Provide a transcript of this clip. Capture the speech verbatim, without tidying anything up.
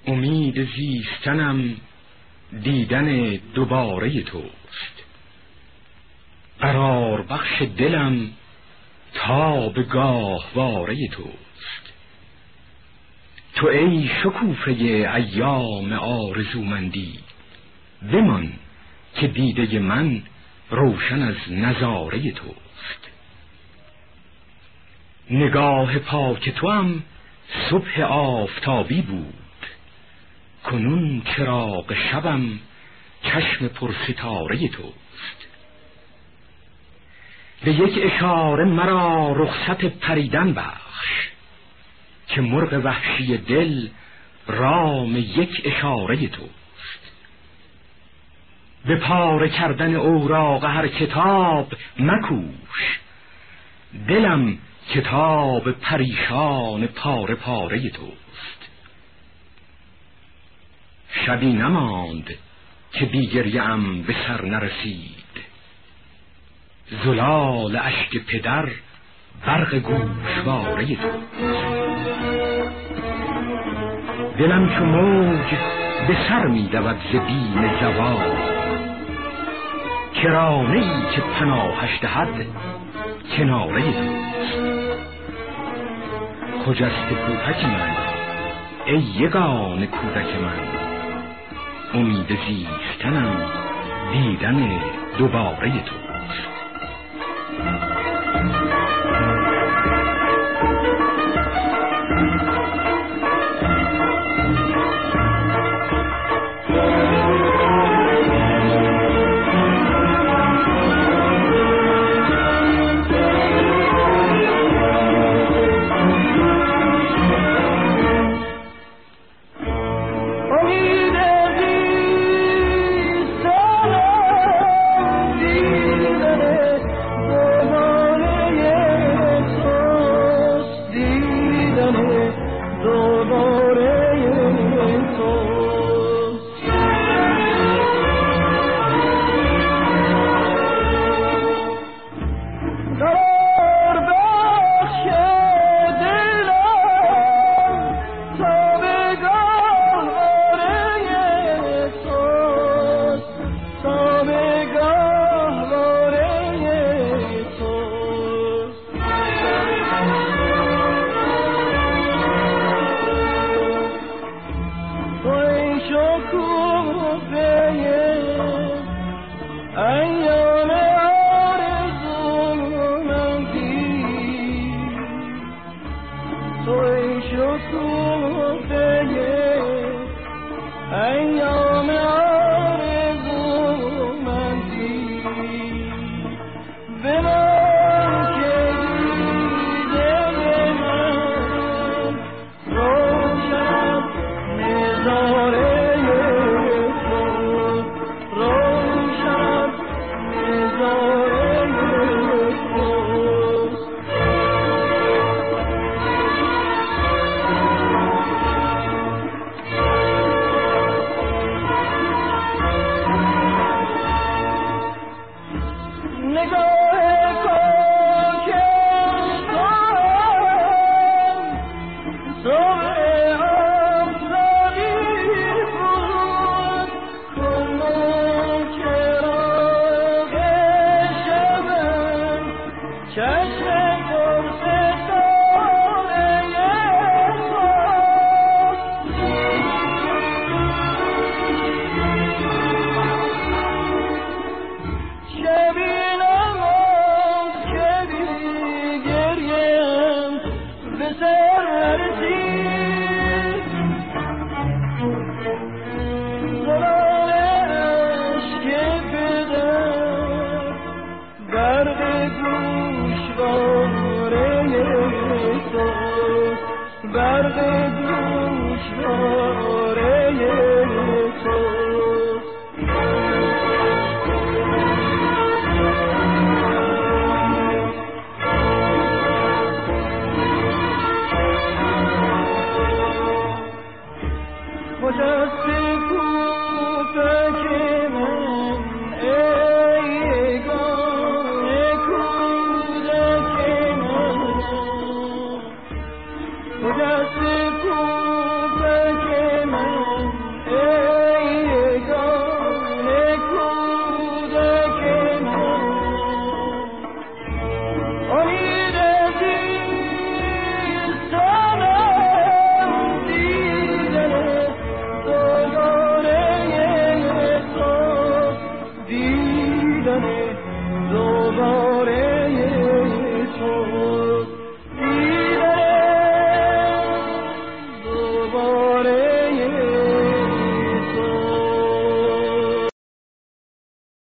امید زیستنم دیدن دوباره توست، قرار بخش دلم تا به گاهواره توست. تو ای شکوفه ایام آرزومندی، بمان که دیده من روشن از نظاره توست. نگاه پاک توام صبح آفتابی بود، کنون چراغ شبم چشم پرستاره توست. به یک اشاره مرا رخصت پریدن بخش، که مرغ وحشی دل رام یک اشاره توست. به پاره کردن اوراق هر کتاب مکوش، دلم کتاب پریشان پاره پاره توست. شبی نماند که بی گریه‌ام به سر نرسید، زلال اشک پدر برق گوشواره توست. دلم چو موج به سر می دود ز بیم زوال، کرانه‌ای که پناهش دهد کناره توست. خجسته کودک من ای یگانه کودک من، امید زیستنم دیدن دوباره توست. ای